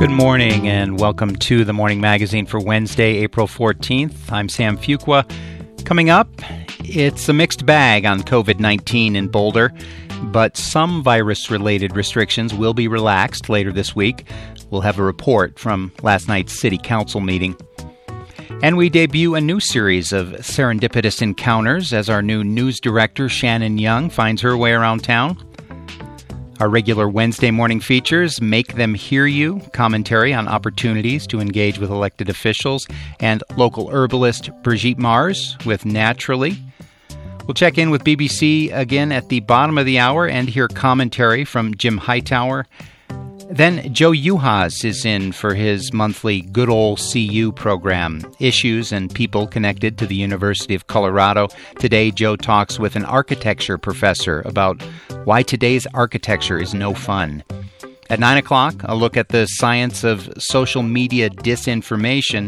Good morning and welcome to the Morning Magazine for Wednesday, April 14th. I'm Sam Fuqua. Coming up, it's a mixed bag on COVID-19 in Boulder, but some virus-related restrictions will be relaxed later this week. We'll have a report from last night's City Council meeting. And we debut a new series of serendipitous encounters as our new news director, Shannon Young, finds her way around town. Our regular Wednesday morning features Make Them Hear You, commentary on opportunities to engage with elected officials, and local herbalist Brigitte Mars with Naturally. We'll check in with BBC again at the bottom of the hour and hear commentary from Jim Hightower. Then Joe Uhas is in for his monthly Good Ol' CU program, issues and people connected to the University of Colorado. Today, Joe talks with an architecture professor about why today's architecture is no fun. At 9 o'clock, a look at the science of social media disinformation.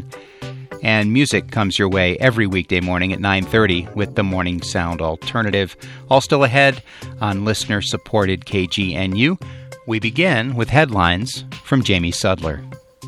And music comes your way every weekday morning at 9:30 with the Morning Sound Alternative. All still ahead on listener-supported KGNU. We begin with headlines from Jamie Sudler.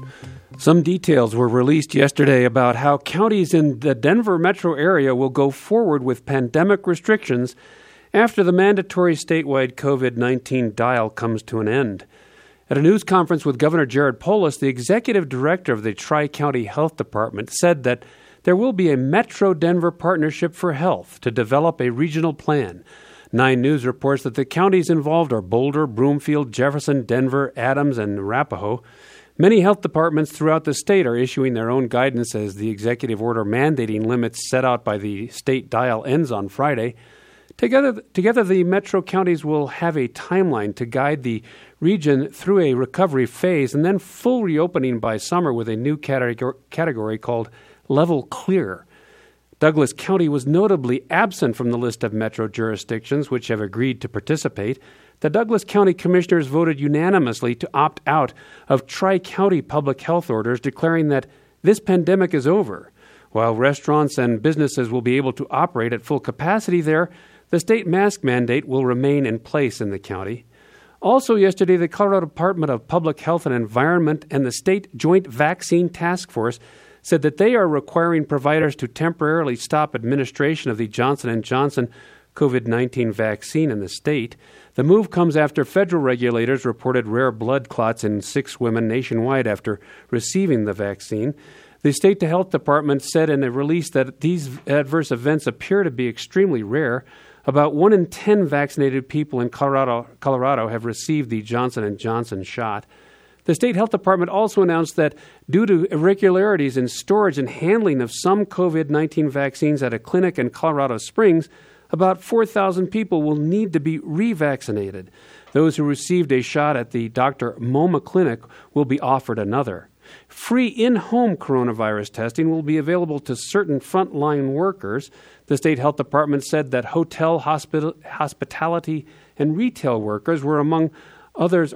Some details were released yesterday about how counties in the Denver metro area will go forward with pandemic restrictions after the mandatory statewide COVID-19 dial comes to an end. At a news conference with Governor Jared Polis, the executive director of the Tri-County Health Department said that there will be a Metro Denver Partnership for Health to develop a regional plan. 9 News reports that the counties involved are Boulder, Broomfield, Jefferson, Denver, Adams, and Arapahoe. Many health departments throughout the state are issuing their own guidance as the executive order mandating limits set out by the state dial ends on Friday. Together, the metro counties will have a timeline to guide the region through a recovery phase and then full reopening by summer with a new category called Level Clear. Douglas County was notably absent from the list of metro jurisdictions which have agreed to participate. The Douglas County Commissioners voted unanimously to opt out of Tri-County public health orders declaring that this pandemic is over. While restaurants and businesses will be able to operate at full capacity there, the state mask mandate will remain in place in the county. Also yesterday, the Colorado Department of Public Health and Environment and the State Joint Vaccine Task Force said that they are requiring providers to temporarily stop administration of the Johnson & Johnson COVID-19 vaccine in the state. The move comes after federal regulators reported rare blood clots in 6 women nationwide after receiving the vaccine. The State Health Department said in a release that these adverse events appear to be extremely rare. About 1 in 10 vaccinated people in Colorado have received the Johnson & Johnson shot. The State Health Department also announced that due to irregularities in storage and handling of some COVID-19 vaccines at a clinic in Colorado Springs, about 4,000 people will need to be revaccinated. Those who received a shot at the Dr. Moma Clinic will be offered another. Free in-home coronavirus testing will be available to certain frontline workers. The State Health Department said that hotel, hospitality, and retail workers are among others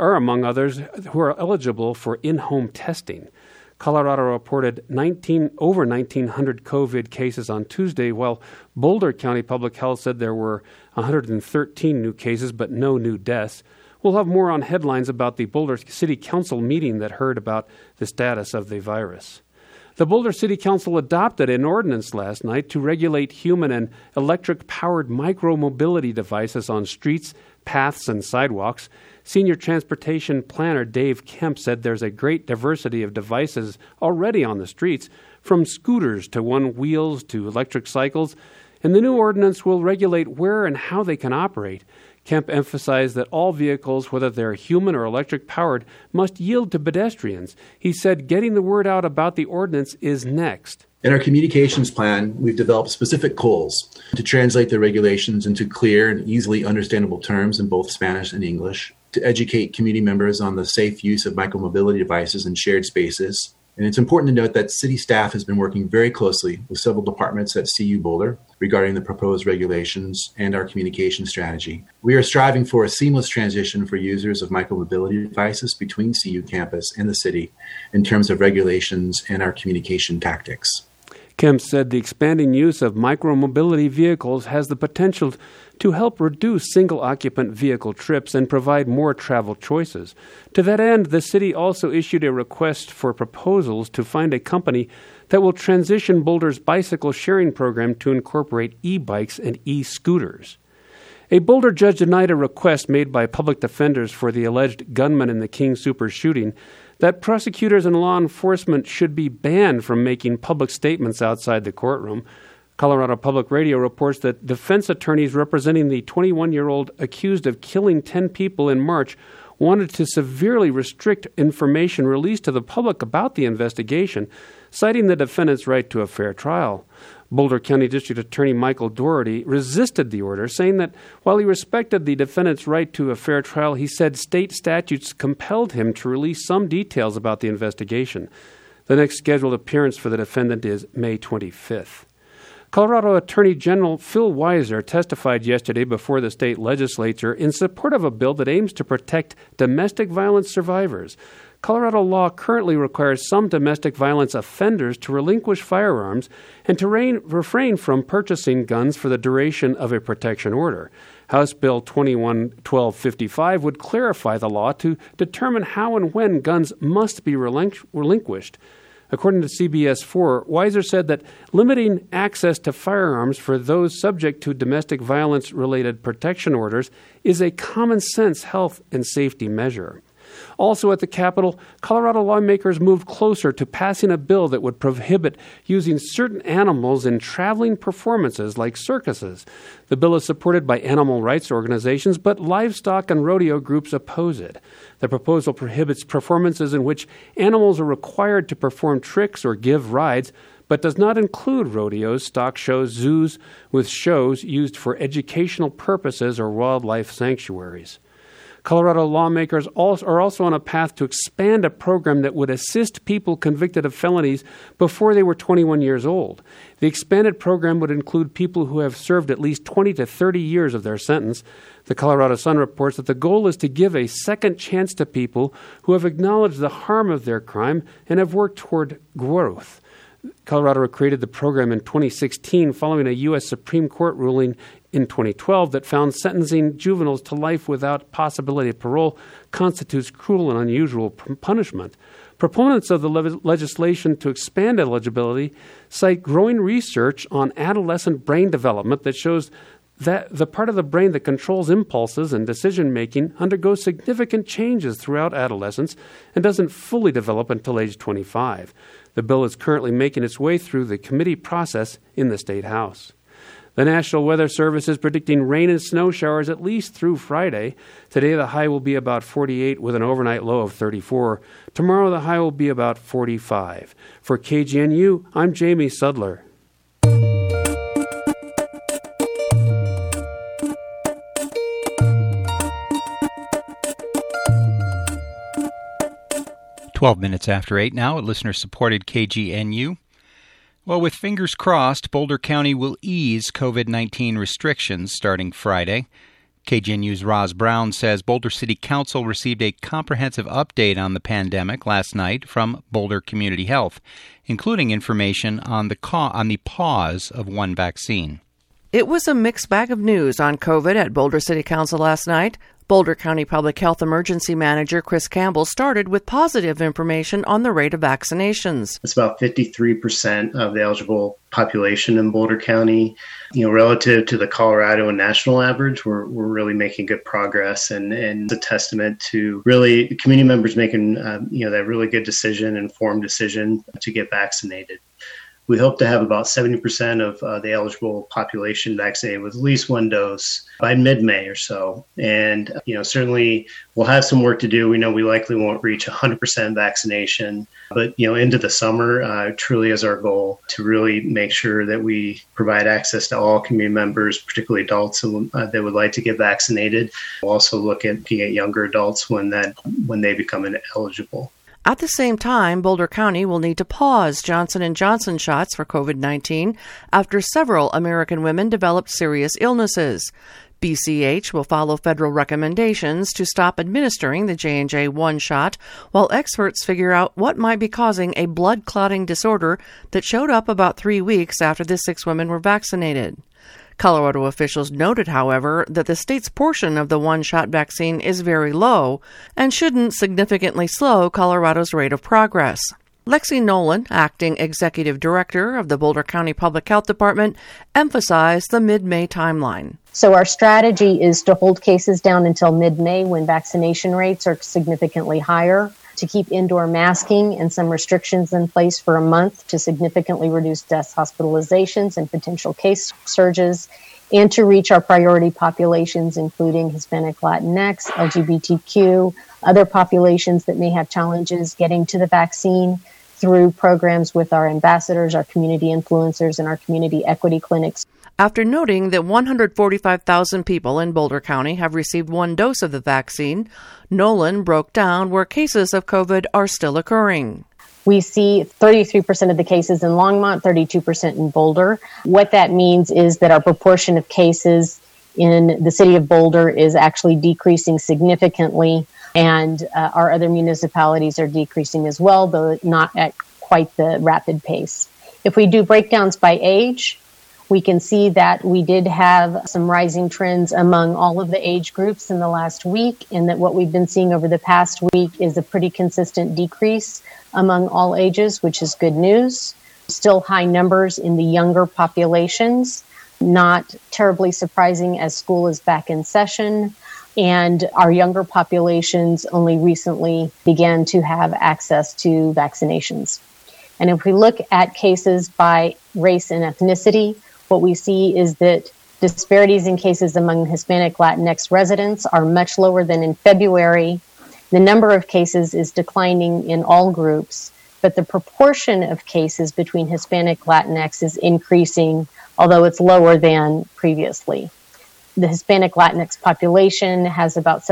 who are eligible for in-home testing. Colorado reported over 1,900 COVID cases on Tuesday, while Boulder County Public Health said there were 113 new cases but no new deaths. We'll have more on headlines about the Boulder City Council meeting that heard about the status of the virus. The Boulder City Council adopted an ordinance last night to regulate human and electric-powered micro-mobility devices on streets, paths, and sidewalks. Senior Transportation Planner Dave Kemp said there's a great diversity of devices already on the streets, from scooters to one-wheels to electric cycles, and the new ordinance will regulate where and how they can operate. Kemp emphasized that all vehicles, whether they're human or electric-powered, must yield to pedestrians. He said getting the word out about the ordinance is next. In our communications plan, we've developed specific goals to translate the regulations into clear and easily understandable terms in both Spanish and English, to educate community members on the safe use of micromobility devices in shared spaces. And it's important to note that city staff has been working very closely with several departments at CU Boulder regarding the proposed regulations and our communication strategy. We are striving for a seamless transition for users of micromobility devices between CU campus and the city in terms of regulations and our communication tactics. Kemp said the expanding use of micromobility vehicles has the potential to help reduce single-occupant vehicle trips and provide more travel choices. To that end, the city also issued a request for proposals to find a company that will transition Boulder's bicycle sharing program to incorporate e-bikes and e-scooters. A Boulder judge denied a request made by public defenders for the alleged gunman in the King Soopers shooting that prosecutors and law enforcement should be banned from making public statements outside the courtroom. Colorado Public Radio reports that defense attorneys representing the 21-year-old accused of killing 10 people in March wanted to severely restrict information released to the public about the investigation, citing the defendant's right to a fair trial. Boulder County District Attorney Michael Doherty resisted the order, saying that while he respected the defendant's right to a fair trial, he said state statutes compelled him to release some details about the investigation. The next scheduled appearance for the defendant is May 25th. Colorado Attorney General Phil Weiser testified yesterday before the state legislature in support of a bill that aims to protect domestic violence survivors. Colorado law currently requires some domestic violence offenders to relinquish firearms and to refrain from purchasing guns for the duration of a protection order. House Bill 21-1255 would clarify the law to determine how and when guns must be relinquished. According to CBS 4, Weiser said that limiting access to firearms for those subject to domestic violence-related protection orders is a common-sense health and safety measure. Also at the Capitol, Colorado lawmakers moved closer to passing a bill that would prohibit using certain animals in traveling performances like circuses. The bill is supported by animal rights organizations, but livestock and rodeo groups oppose it. The proposal prohibits performances in which animals are required to perform tricks or give rides, but does not include rodeos, stock shows, zoos with shows used for educational purposes or wildlife sanctuaries. Colorado lawmakers are also on a path to expand a program that would assist people convicted of felonies before they were 21 years old. The expanded program would include people who have served at least 20 to 30 years of their sentence. The Colorado Sun reports that the goal is to give a second chance to people who have acknowledged the harm of their crime and have worked toward growth. Colorado created the program in 2016 following a U.S. Supreme Court ruling in 2012 that found sentencing juveniles to life without possibility of parole constitutes cruel and unusual punishment. Proponents of the legislation to expand eligibility cite growing research on adolescent brain development that shows that the part of the brain that controls impulses and decision-making undergoes significant changes throughout adolescence and doesn't fully develop until age 25. The bill is currently making its way through the committee process in the State House. The National Weather Service is predicting rain and snow showers at least through Friday. Today, the high will be about 48 with an overnight low of 34. Tomorrow, the high will be about 45. For KGNU, I'm Jamie Sudler. Minutes after 8 now at listener-supported KGNU. Well, with fingers crossed, Boulder County will ease COVID-19 restrictions starting Friday. KGNU's Roz Brown says Boulder City Council received a comprehensive update on the pandemic last night from Boulder Community Health, including information on the pause of one vaccine. It was a mixed bag of news on COVID at Boulder City Council last night. Boulder County Public Health Emergency Manager Chris Campbell started with positive information on the rate of vaccinations. It's about 53% of the eligible population in Boulder County. Relative to the Colorado and national average, we're really making good progress, and it's a testament to really community members making that really good decision, informed decision to get vaccinated. We hope to have about 70% of the eligible population vaccinated with at least one dose by mid-May or so. And, certainly we'll have some work to do. We know we likely won't reach 100% vaccination, but, into the summer truly is our goal to really make sure that we provide access to all community members, particularly adults that would like to get vaccinated. We'll also look at younger adults when they become eligible. At the same time, Boulder County will need to pause Johnson & Johnson shots for COVID-19 after several American women developed serious illnesses. BCH will follow federal recommendations to stop administering the J&J one-shot while experts figure out what might be causing a blood clotting disorder that showed up about 3 weeks after the 6 women were vaccinated. Colorado officials noted, however, that the state's portion of the one-shot vaccine is very low and shouldn't significantly slow Colorado's rate of progress. Lexi Nolan, acting executive director of the Boulder County Public Health Department, emphasized the mid-May timeline. So our strategy is to hold cases down until mid-May when vaccination rates are significantly higher, to keep indoor masking and some restrictions in place for a month to significantly reduce deaths, hospitalizations, and potential case surges, and to reach our priority populations, including Hispanic, Latinx, LGBTQ, other populations that may have challenges getting to the vaccine through programs with our ambassadors, our community influencers, and our community equity clinics. After noting that 145,000 people in Boulder County have received 1 dose of the vaccine, Nolan broke down where cases of COVID are still occurring. We see 33% of the cases in Longmont, 32% in Boulder. What that means is that our proportion of cases in the city of Boulder is actually decreasing significantly, and our other municipalities are decreasing as well, though not at quite the rapid pace. If we do breakdowns by age, we can see that we did have some rising trends among all of the age groups in the last week, and that what we've been seeing over the past week is a pretty consistent decrease among all ages, which is good news. Still high numbers in the younger populations, not terribly surprising as school is back in session, and our younger populations only recently began to have access to vaccinations. And if we look at cases by race and ethnicity, what we see is that disparities in cases among Hispanic Latinx residents are much lower than in February. The number of cases is declining in all groups, but the proportion of cases between Hispanic Latinx is increasing, although it's lower than previously. The Hispanic Latinx population has about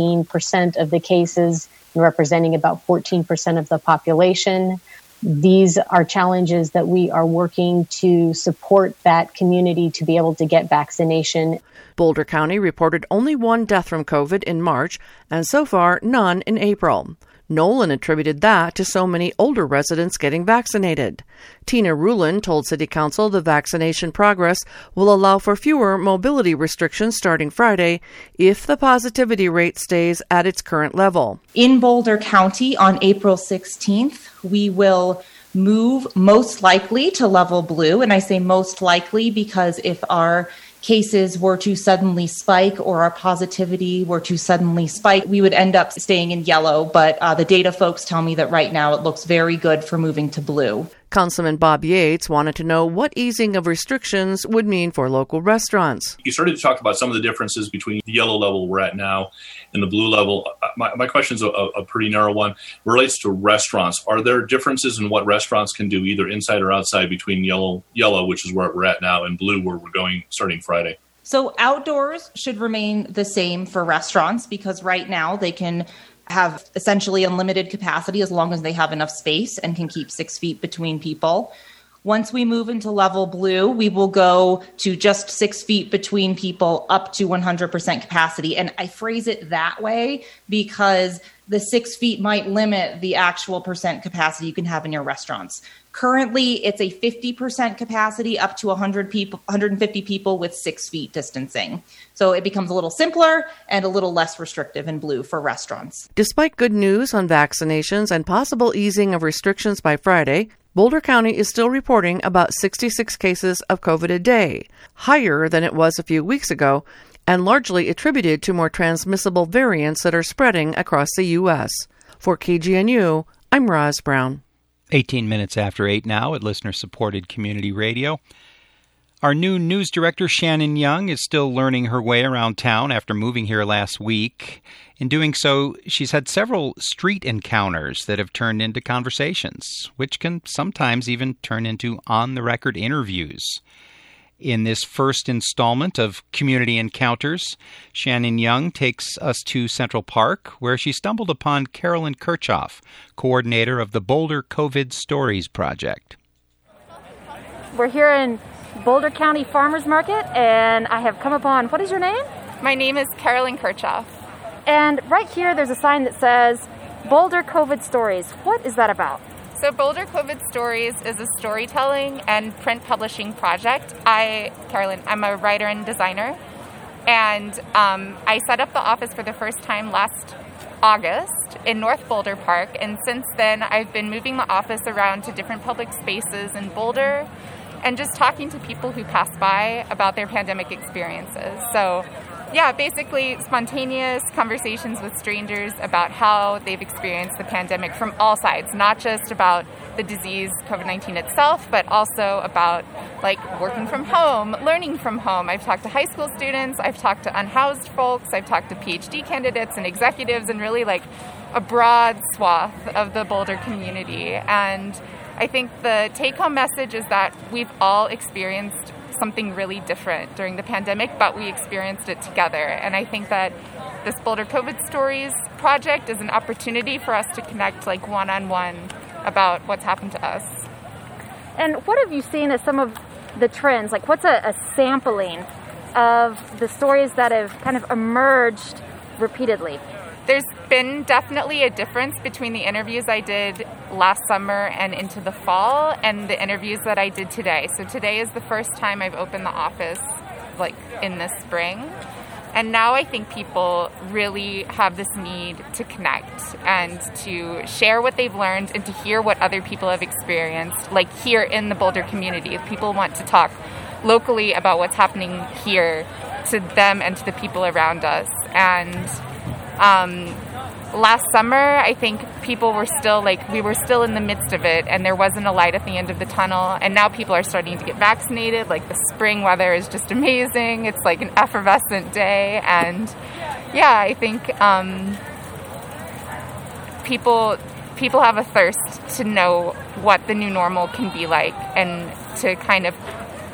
17% of the cases, representing about 14% of the population. These are challenges that we are working to support that community to be able to get vaccination. Boulder County reported only 1 death from COVID in March, and so far none in April. Nolan attributed that to so many older residents getting vaccinated. Tina Rulin told City Council the vaccination progress will allow for fewer mobility restrictions starting Friday if the positivity rate stays at its current level. In Boulder County on April 16th, we will move most likely to level blue. And I say most likely because if our cases were to suddenly spike or our positivity were to suddenly spike, we would end up staying in yellow. But the data folks tell me that right now it looks very good for moving to blue. Councilman Bob Yates wanted to know what easing of restrictions would mean for local restaurants. You started to talk about some of the differences between the yellow level we're at now and the blue level. My question is a pretty narrow one. It relates to restaurants. Are there differences in what restaurants can do either inside or outside between yellow, which is where we're at now, and blue, where we're going starting Friday? So outdoors should remain the same for restaurants because right now they can have essentially unlimited capacity as long as they have enough space and can keep 6 feet between people. Once we move into level blue, we will go to just 6 feet between people up to 100% capacity. And I phrase it that way because the 6 feet might limit the actual percent capacity you can have in your restaurants. Currently, it's a 50% capacity up to 100 people, 150 people with 6 feet distancing. So it becomes a little simpler and a little less restrictive in blue for restaurants. Despite good news on vaccinations and possible easing of restrictions by Friday, Boulder County is still reporting about 66 cases of COVID a day, higher than it was a few weeks ago, and largely attributed to more transmissible variants that are spreading across the U.S. For KGNU, I'm Roz Brown. 18 minutes after 8 now at listener-supported community radio. Our new news director, Shannon Young, is still learning her way around town after moving here last week. In doing so, she's had several street encounters that have turned into conversations, which can sometimes even turn into on-the-record interviews. In this first installment of Community Encounters, Shannon Young takes us to Central Park, where she stumbled upon Carolyn Kirchhoff, coordinator of the Boulder COVID Stories Project. We're here in Boulder County Farmers Market, and I have come upon, what is your name? My name is Carolyn Kirchhoff. And right here there's a sign that says Boulder COVID Stories. What is that about? So Boulder COVID Stories is a storytelling and print publishing project. Carolyn, I'm a writer and designer, and I set up the office for the first time last August in North Boulder Park, and since then I've been moving the office around to different public spaces in Boulder and just talking to people who pass by about their pandemic experiences. So yeah, basically spontaneous conversations with strangers about how they've experienced the pandemic from all sides, not just about the disease, COVID-19 itself, but also about like working from home, learning from home. I've talked to high school students, I've talked to unhoused folks, I've talked to PhD candidates and executives, and really like a broad swath of the Boulder community. And I think the take-home message is that we've all experienced something really different during the pandemic, but we experienced it together. And I think that this Boulder COVID Stories project is an opportunity for us to connect like one-on-one about what's happened to us. And what have you seen as some of the trends? Like what's a sampling of the stories that have kind of emerged repeatedly? There's been definitely a difference between the interviews I did last summer and into the fall and the interviews that I did today. So today is the first time I've opened the office like in the spring. And now I think people really have this need to connect and to share what they've learned and to hear what other people have experienced, like here in the Boulder community. If people want to talk locally about what's happening here to them and to the people around us. And last summer, I think people were still we were still in the midst of it, and there wasn't a light at the end of the tunnel. And now people are starting to get vaccinated. Like the spring weather is just amazing. It's like an effervescent day. And yeah, I think people have a thirst to know what the new normal can be like, and to kind of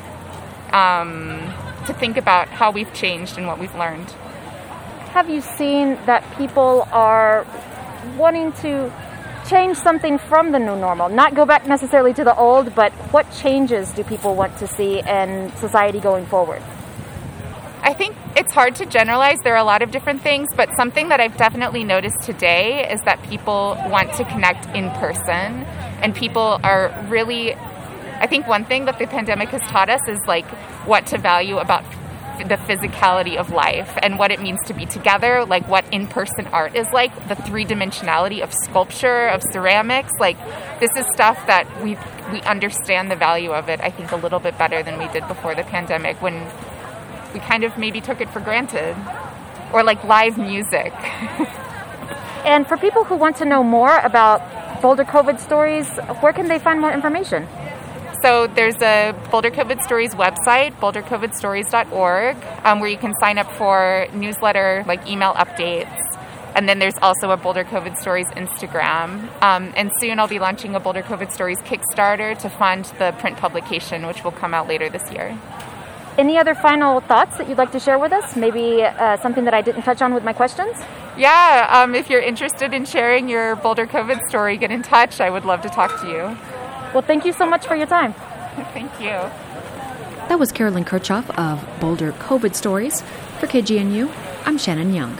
to think about how we've changed and what we've learned. Have you seen that people are wanting to change something from the new normal? Not go back necessarily to the old, but what changes do people want to see in society going forward? I think it's hard to generalize. There are a lot of different things, but something that I've definitely noticed today is that people want to connect in person, and people are really, I think one thing that the pandemic has taught us is like what to value about the physicality of life and what it means to be together, like what in-person art is like, the three-dimensionality of sculpture, of ceramics. Like this is stuff that we understand the value of it, I think, a little bit better than we did before the pandemic, when we kind of maybe took it for granted. Or like live music. And for people who want to know more about Boulder COVID Stories, where can they find more information? So there's a Boulder COVID Stories website, bouldercovidstories.org, where you can sign up for newsletter, like email updates. And then there's also a Boulder COVID Stories Instagram. And soon I'll be launching a Boulder COVID Stories Kickstarter to fund the print publication, which will come out later this year. Any other final thoughts that you'd like to share with us? Maybe something that I didn't touch on with my questions? Yeah, if you're interested in sharing your Boulder COVID story, get in touch. I would love to talk to you. Well, thank you so much for your time. Thank you. That was Carolyn Kirchhoff of Boulder COVID Stories. For KGNU, I'm Shannon Young.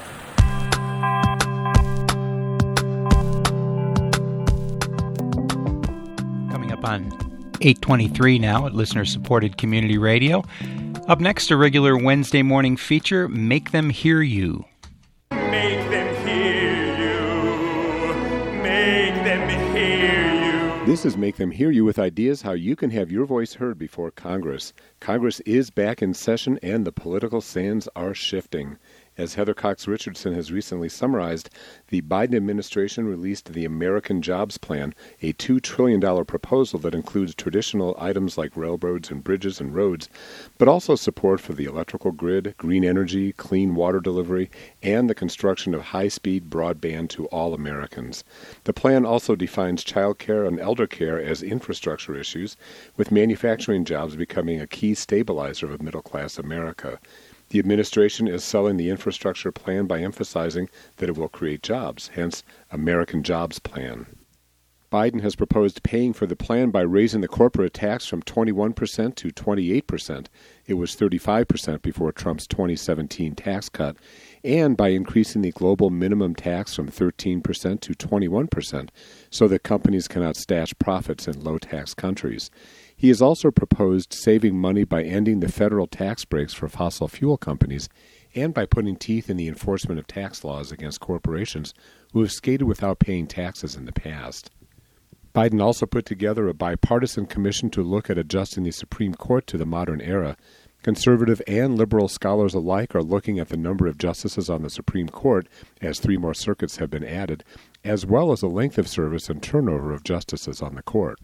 Coming up on 8:23 now at listener-supported community radio. Up next, a regular Wednesday morning feature, Make Them Hear You. Make them hear you. Make them hear you. This is Make Them Hear You, with ideas how you can have your voice heard before Congress. Congress is back in session and the political sands are shifting. As Heather Cox Richardson has recently summarized, the Biden administration released the American Jobs Plan, a $2 trillion proposal that includes traditional items like railroads and bridges and roads, but also support for the electrical grid, green energy, clean water delivery, and the construction of high-speed broadband to all Americans. The plan also defines child care and elder care as infrastructure issues, with manufacturing jobs becoming a key stabilizer of middle-class America. The administration is selling the infrastructure plan by emphasizing that it will create jobs, hence American Jobs Plan. Biden has proposed paying for the plan by raising the corporate tax from 21% to 28%. It was 35% before Trump's 2017 tax cut, and by increasing the global minimum tax from 13% to 21% so that companies cannot stash profits in low-tax countries. He has also proposed saving money by ending the federal tax breaks for fossil fuel companies and by putting teeth in the enforcement of tax laws against corporations who have skated without paying taxes in the past. Biden also put together a bipartisan commission to look at adjusting the Supreme Court to the modern era. Conservative and liberal scholars alike are looking at the number of justices on the Supreme Court, as 3 more circuits have been added, as well as the length of service and turnover of justices on the court.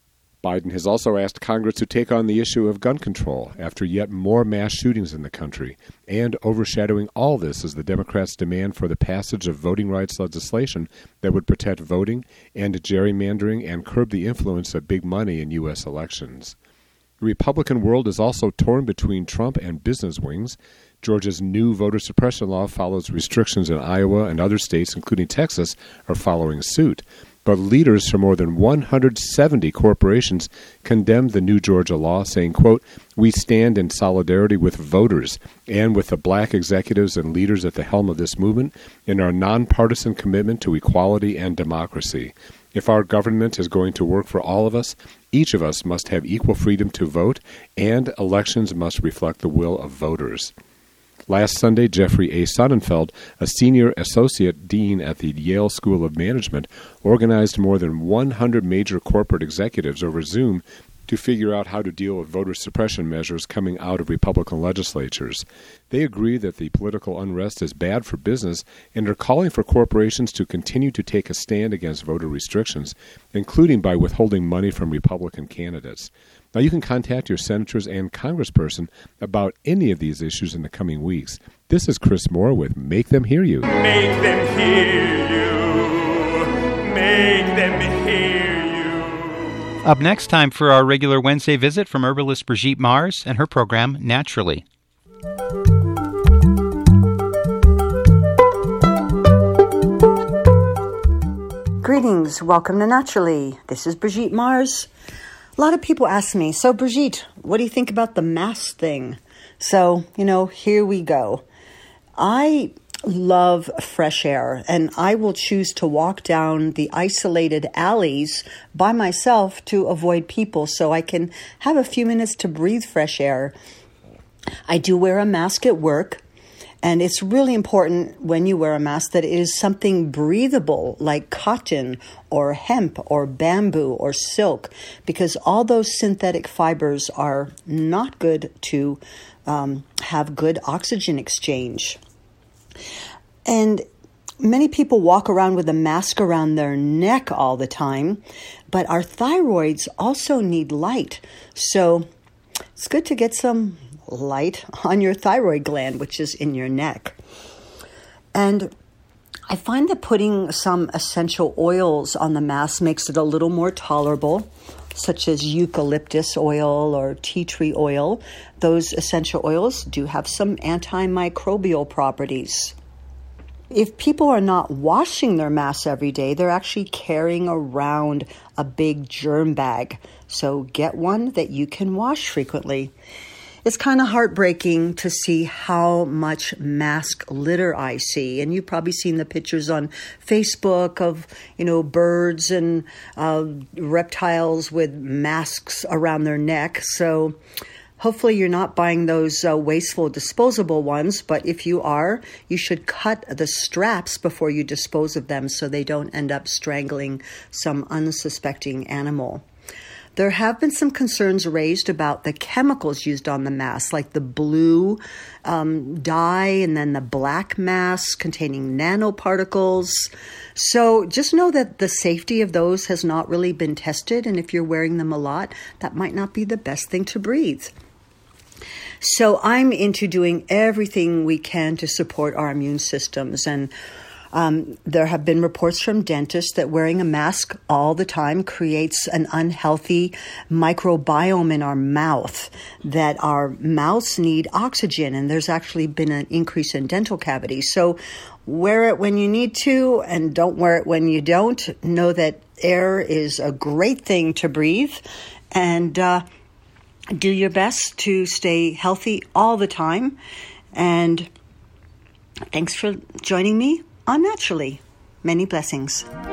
Biden has also asked Congress to take on the issue of gun control after yet more mass shootings in the country, and overshadowing all this is the Democrats' demand for the passage of voting rights legislation that would protect voting, end gerrymandering, and curb the influence of big money in U.S. elections. The Republican world is also torn between Trump and business wings. Georgia's new voter suppression law follows restrictions in Iowa, and other states, including Texas, are following suit. But leaders from more than 170 corporations condemned the new Georgia law, saying, quote, "We stand in solidarity with voters and with the black executives and leaders at the helm of this movement in our nonpartisan commitment to equality and democracy. If our government is going to work for all of us, each of us must have equal freedom to vote, and elections must reflect the will of voters." Last Sunday, Jeffrey A. Sonnenfeld, a senior associate dean at the Yale School of Management, organized more than 100 major corporate executives over Zoom to figure out how to deal with voter suppression measures coming out of Republican legislatures. They agree that the political unrest is bad for business and are calling for corporations to continue to take a stand against voter restrictions, including by withholding money from Republican candidates. Now, you can contact your senators and congressperson about any of these issues in the coming weeks. This is Chris Moore with Make Them Hear You. Make them hear you. Make them hear you. Up next, time for our regular Wednesday visit from herbalist Brigitte Mars and her program, Naturally. Greetings. Welcome to Naturally. This is Brigitte Mars. A lot of people ask me, so Brigitte, what do you think about the mask thing? So, here we go. I love fresh air, and I will choose to walk down the isolated alleys by myself to avoid people so I can have a few minutes to breathe fresh air. I do wear a mask at work. And it's really important when you wear a mask that it is something breathable like cotton or hemp or bamboo or silk, because all those synthetic fibers are not good to have good oxygen exchange. And many people walk around with a mask around their neck all the time, but our thyroids also need light. So it's good to get some light on your thyroid gland, which is in your neck. And I find that putting some essential oils on the mask makes it a little more tolerable, such as eucalyptus oil or tea tree oil. Those essential oils do have some antimicrobial properties. If people are not washing their masks every day, they're actually carrying around a big germ bag. So get one that you can wash frequently. It's kind of heartbreaking to see how much mask litter I see. And you've probably seen the pictures on Facebook of, birds and reptiles with masks around their neck. So hopefully you're not buying those wasteful disposable ones. But if you are, you should cut the straps before you dispose of them so they don't end up strangling some unsuspecting animal. There have been some concerns raised about the chemicals used on the mask, like the blue dye and then the black mask containing nanoparticles. So just know that the safety of those has not really been tested. And if you're wearing them a lot, that might not be the best thing to breathe. So I'm into doing everything we can to support our immune systems. And There have been reports from dentists that wearing a mask all the time creates an unhealthy microbiome in our mouth, that our mouths need oxygen, and there's actually been an increase in dental cavities. So wear it when you need to and don't wear it when you don't. Know that air is a great thing to breathe, and do your best to stay healthy all the time. And thanks for joining me on Naturally. Many blessings.